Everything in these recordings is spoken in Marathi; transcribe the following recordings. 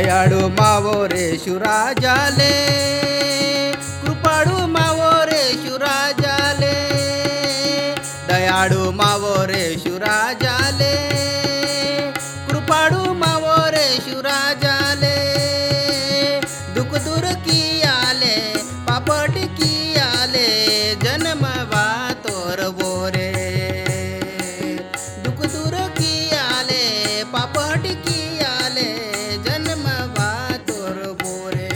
दयाळू मावो रे शिवराजाले, कृपाळू मावो रे शिवराजाले, दयाळू मावो रे शिवराजाले, कृपाळू मावो रे शिवराजाले, दुख दूर की आले पापट की आले जन्मवा तोर बोरे, दुख दूर की आले पापट की आले जन्मवा तोर बोरे,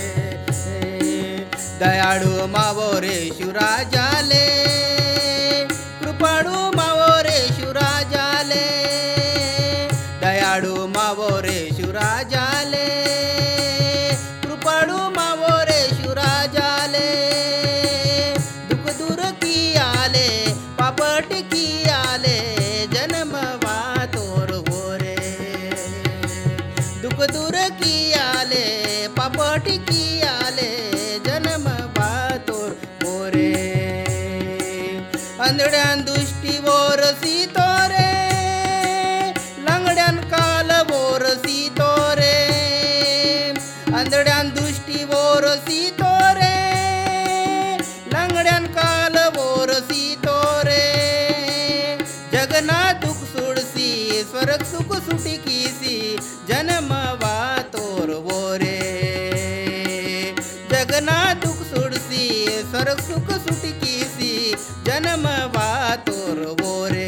दयाळू मावो रे शिवराजाले, कृपाळू मावो रे शिवराजाले, दयाळू मावो रे शिवराजाले, कृपाळू मावो रे शिवराजाले, दुख दूर की आले पापट की आले जन्मवा तोर बोरे, दुख दूर की आले पापट की आले जन्मवा तोर बोरे, आंधळ्यान दुष्टी वोरसी तोरे, लंगड्यान काल वोरसी तोरे, आंधळ्यान दुष्टी वोरसी तोरे, लंगड्यान काल वोरसी तोरे, जगना दुख सुडसी स्वर्ग सुख सुटिकीसी जन्मवा तोर बोरे, जगना दुख सुडसी स्वर्ग सुख सुटिकीसी जन्मवा तोर बोरे,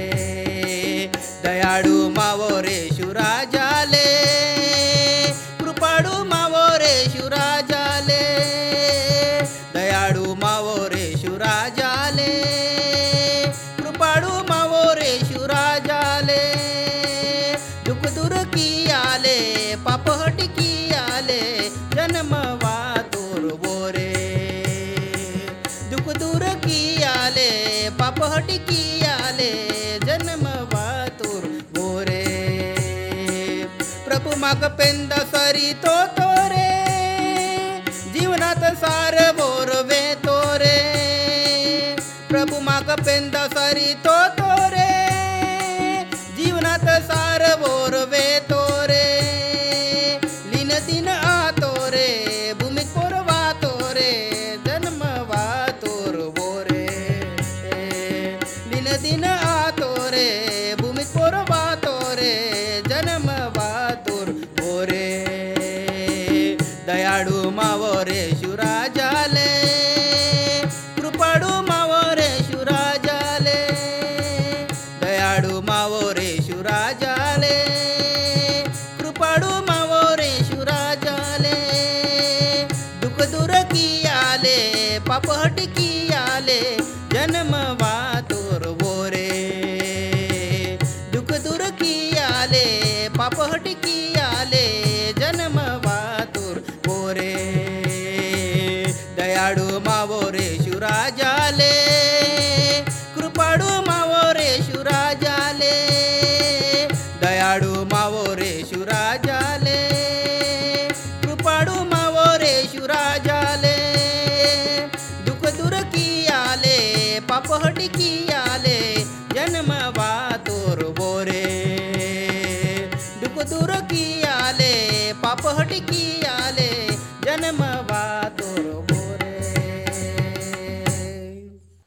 दयाळू मावो रे शिवराजाले, कृपाळू मावो रे शिवराजाले, दयाळू मावो रे शिवराजाले, कृपाळू मावो रे शिवराजाले, दुख दूर की आले पापहट की आले जन्मवा तोर बोरे, दुख दूर की आले पापहट की आले जन्मवा तोर बोरे, प्रभु माग पेंदा सरी तो तोरे, जीवनात सार बोरवे तोरे, प्रभु माग पेंदा सरी तो तोरे, जीवनात सार बोरवे तोरे, लीन दिन आ तोरे भूमित पोरवा तोरे जन्मवा तोर बोरे, लीन दिन आ तोरे भूमित पोरवा तोरे जन्मवा तोर बोरे, दयाळू मावो रे शिवराजाले, कृपाळू मावो रे शिवराजाले, दयाळू मावो रे शिवराजाले, कृपाळू मावो रे शिवराजाले, दुख दूर की आले पापहट की आले जन्मवा तोर बोरे, दुख दूर की आले पापहट की आले जन्मवा तोर बोरे, दयाळू मावो रे शिवराजाले, कृपाळू मावो रे शिवराजाले, दयाळू मावो रे शिवराजाले, कृपाळू मावो रे शिवराजाले, दुख दूर की आले पापहट की आले जन्मवा तोर बोरे, दुख दूर की आले पापहट की आले जन्मवा तोर